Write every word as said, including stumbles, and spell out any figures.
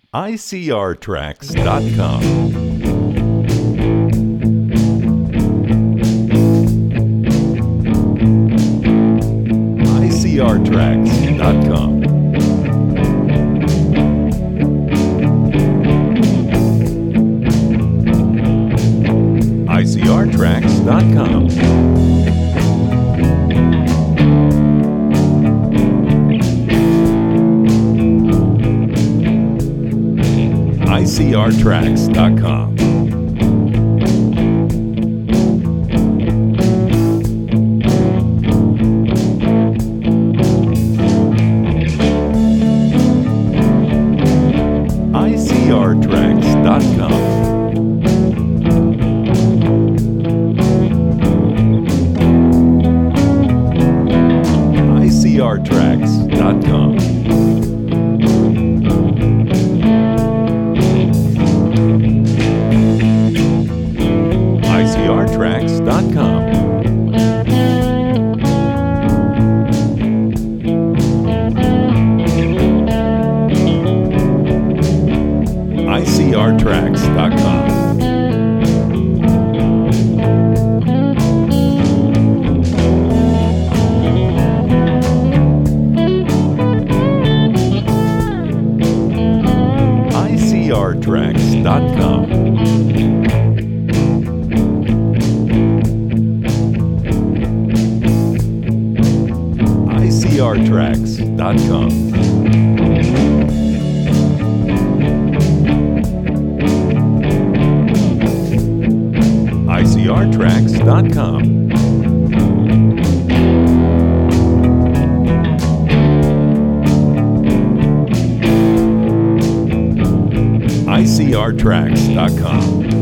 I C R tracks dot com. I C R tracks dot com. I C R tracks dot com. I C R tracks dot com. I C R tracks dot com. I C R tracks dot com. I C R tracks dot com. I C R tracks dot com. I C R tracks dot com. I C R tracks dot com. I C R tracks dot com. I C R tracks dot com.